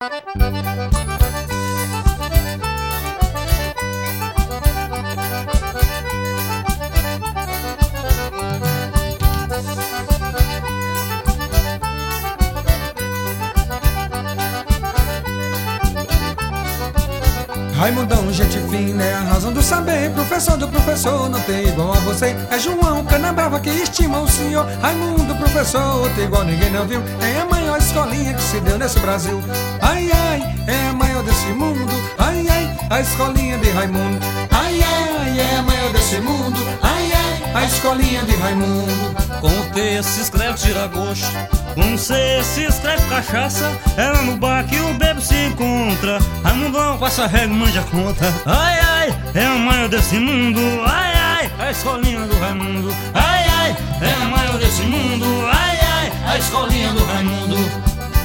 Raimundão, gente fina, é a razão do saber. Professor do professor, não tem igual a você. É João Canabrava que estima o senhor. Raimundo, professor, tem igual ninguém não viu. É a maior escolinha que se deu nesse Brasil. Ai, ai, é a maior desse mundo. Ai, ai, a escolinha de Raimundo. Ai, ai, é a maior desse mundo. Ai, ai, a escolinha de Raimundo. Com T se escreve tira-gosto, com C se escreve cachaça. Ela no bar que o bebo se encontra. Raimundão passa regra, manja conta. Ai, ai, é a maior desse mundo. Ai, ai, a escolinha do Raimundo. Ai, ai, é a maior desse mundo. Ai, ai, a escolinha do Raimundo.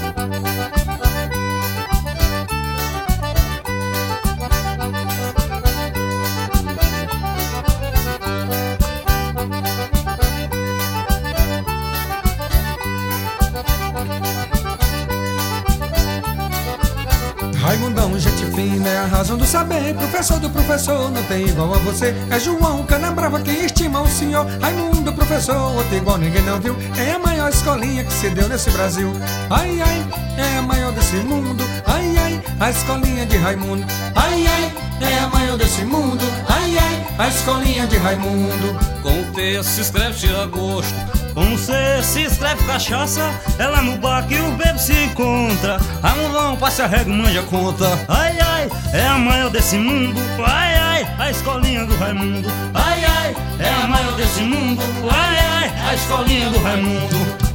Raimundão, gente fina, é a razão do saber. Professor do professor, não tem igual a você. É João Canabrava que estima o senhor. Raimundo, professor, tem igual ninguém não viu. É a maior escolinha que se deu nesse Brasil. Ai, ai, é a maior desse mundo. Ai, ai, a escolinha de Raimundo. Ai, ai, é a maior desse mundo. Ai, ai, a escolinha de Raimundo. Com T se escreve tira-gosto, com C se escreve cachaça. Ela no bar que o bebo se encontra. Raimundão passa a regra, manja conta. Ai, ai, é a maior desse mundo. Ai, ai, a escolinha do Raimundo. Ai, ai, é a maior desse mundo. Ai, ai, a escolinha do Raimundo.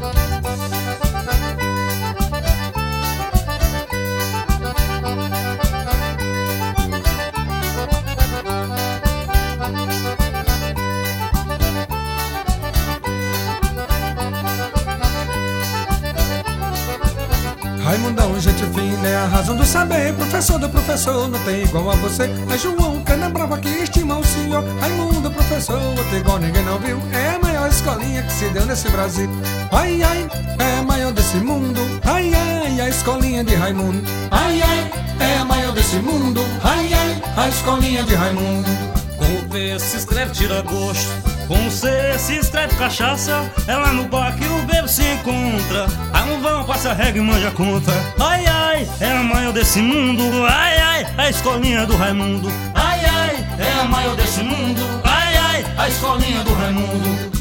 Raimundão, gente fina, é a razão do saber. Professor do professor, não tem igual a você. É João Canabrava que estima o senhor. Raimundo, professor, tem igual ninguém não viu. É a maior escolinha que se deu nesse Brasil. Ai, ai, é a maior desse mundo. Ai, ai, a escolinha de Raimundo. Ai, ai, é a maior desse mundo. Ai, ai, a escolinha de Raimundo. Com P se escreve tira-gosto, com C se escreve cachaça. Ela no bar que o bebo se encontra. Raimundão passa a regra e manja conta. Ai, ai, é a maior desse mundo. Ai, ai, a escolinha do Raimundo. Ai, ai, é a maior desse mundo. Ai, ai, a escolinha do Raimundo.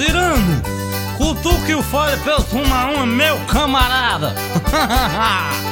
Cirano, cutuque o fole pra eu tomar uma, meu camarada.